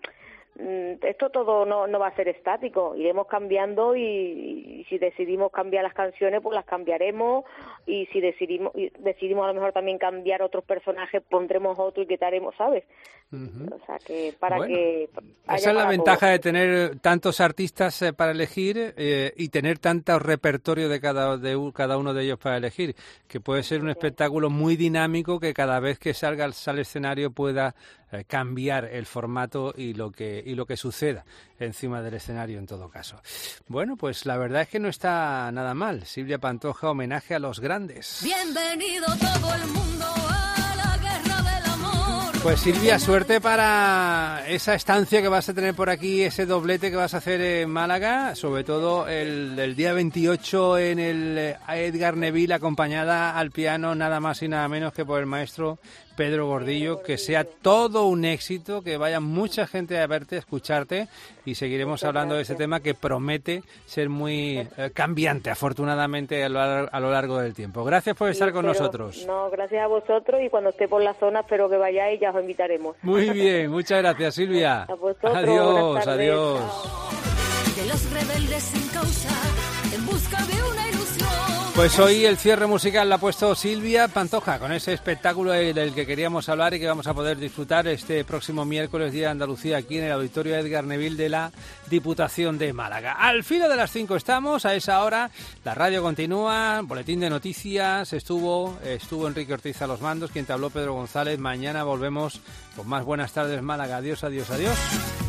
Esto todo no, no va a ser estático, iremos cambiando y, y si decidimos cambiar las canciones, pues las cambiaremos, y si decidimos y decidimos a lo mejor también cambiar otros personajes, pondremos otro y quitaremos, ¿sabes? Uh-huh. O sea, que para
bueno,
que...
Esa es la ventaja de tener tantos artistas eh, para elegir eh, y tener tanto repertorio de cada, de cada uno de ellos para elegir, que puede ser un espectáculo muy dinámico que cada vez que salga al escenario pueda eh, cambiar el formato y lo que y lo que suceda encima del escenario en todo caso. Bueno, pues la verdad es que no está nada mal. Silvia Pantoja, homenaje a los grandes.
Bienvenido todo el mundo a la guerra del amor.
Pues Silvia, suerte para esa estancia que vas a tener por aquí, ese doblete que vas a hacer en Málaga, sobre todo el, el día veintiocho en el Edgar Neville, acompañada al piano nada más y nada menos que por el maestro Pedro Gordillo. Que sea todo un éxito, que vaya mucha gente a verte, a escucharte, y seguiremos hablando de ese tema que promete ser muy eh, cambiante, afortunadamente, a lo, a lo largo del tiempo. Gracias por estar sí, con nosotros.
No, gracias a vosotros, y cuando esté por la zona espero que vayáis y ya os invitaremos.
Muy bien, muchas gracias, Silvia.
A vosotros,
adiós, adiós.
De los rebeldes sin causa, en busca de una ilusión.
Pues hoy el cierre musical lo ha puesto Silvia Pantoja, con ese espectáculo del que queríamos hablar y que vamos a poder disfrutar este próximo miércoles, Día de Andalucía, aquí en el Auditorio Edgar Neville de la Diputación de Málaga. Al filo de las cinco estamos, a esa hora la radio continúa, boletín de noticias, estuvo, estuvo Enrique Ortiz a los mandos, quien te habló Pedro González. Mañana volvemos con más Buenas Tardes Málaga. Adiós, adiós, adiós.